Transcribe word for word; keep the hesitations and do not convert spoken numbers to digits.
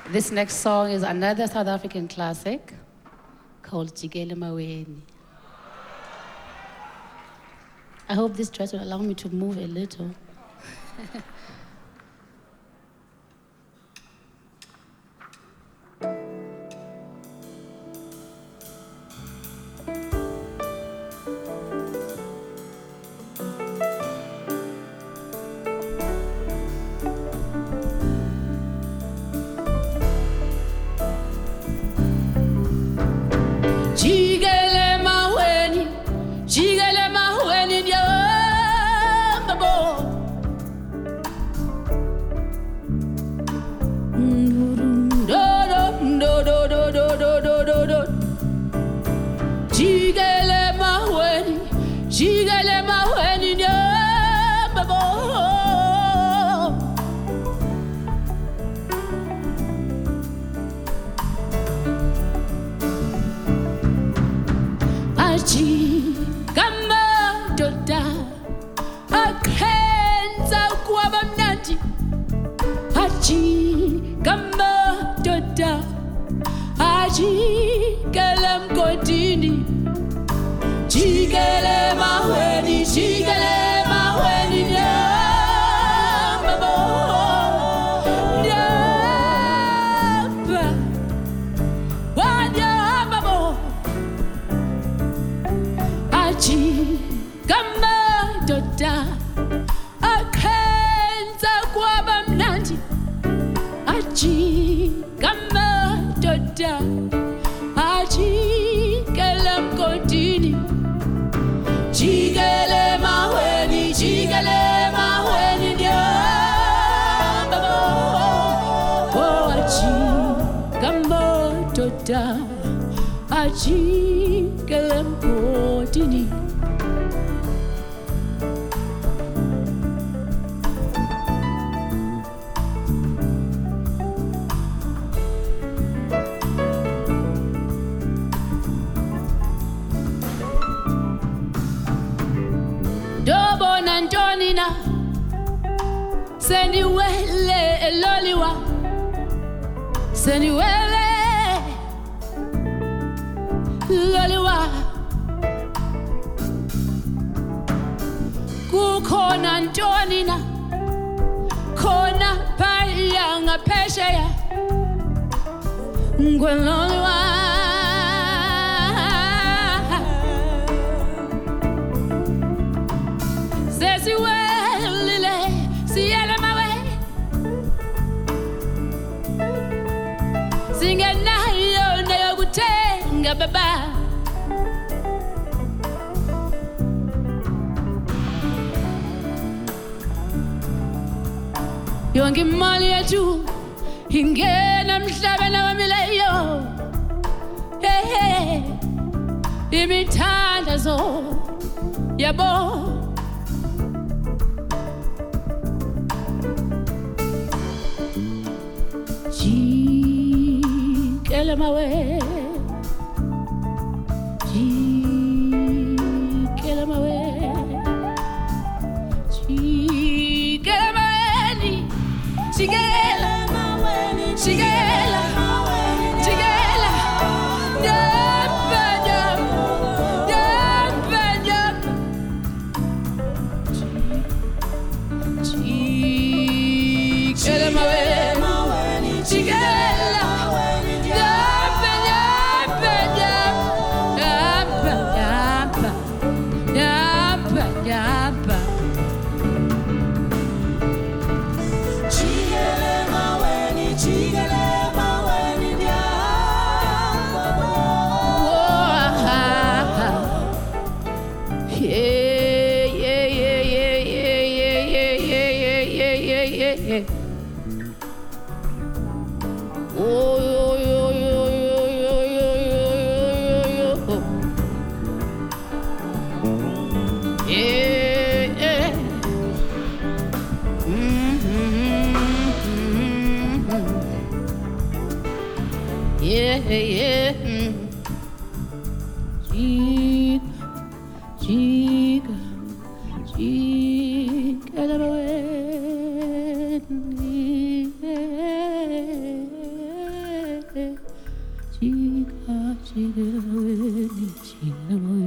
This next song is another South African classic called Jikele Maweni. I hope this dress will allow me to move a little. Jikele maweni, jikele maweni ndio babo. Do do do do do do do do do. Jikele maweni, jikele maweni ndio babo. Achi kama doda akhenza kwaba mnandi. Achi kama doda achi kele mgodini. Jikele maweni, jikele maweni nyambabo nyamba wanyambabo. Achi kama doda akhenza kwaba mnandi. Achi kama doda achi kele mgodini. Jikele maweni, jikele maweni nyambabo. Oh, achi kama doda achi kele mgodini. Dobo na Antonina sendiwele eloliwa sendiwele loliwa kukhona Antonina khona phaya ngaphesheya ngweloliwa. Sesiwelile siyele mawe singenayo neyokutenga baba. Yonke imali yethu ingena emhlabeni wamileyo. Hey hey imithandazo yabo. Jikele mawe, jikele mawe, jikele maweni, jikele maweni, jikele maweni, jikele nyamba nyamba nyamba nyamba. Jikele maweni, jikele. Yeah, yeah. Jig, jig, jig, get away. Chica, chica, chica, chica,